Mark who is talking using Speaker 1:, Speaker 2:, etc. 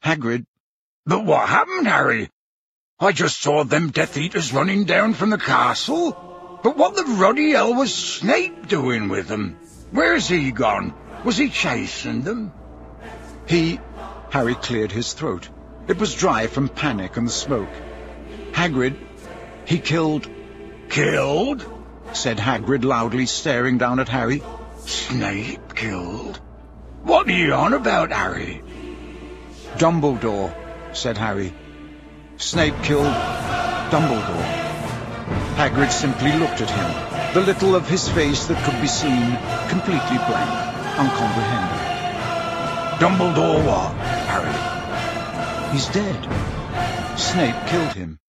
Speaker 1: Hagrid,
Speaker 2: But what happened, Harry? I just saw them Death Eaters running down from the castle. But what the ruddy hell was Snape doing with them? Where's he gone? Was he chasing them?
Speaker 1: Harry cleared his throat. It was dry from panic and the smoke. Hagrid, he killed...
Speaker 2: Killed?
Speaker 1: said Hagrid loudly, staring down at Harry.
Speaker 2: Snape killed? What are you on about, Harry?
Speaker 1: Dumbledore, said Harry. Snape killed Dumbledore. Hagrid simply looked at him, the little of his face that could be seen, completely blank, uncomprehending.
Speaker 2: Dumbledore what, Harry?
Speaker 1: He's dead. Snape killed him.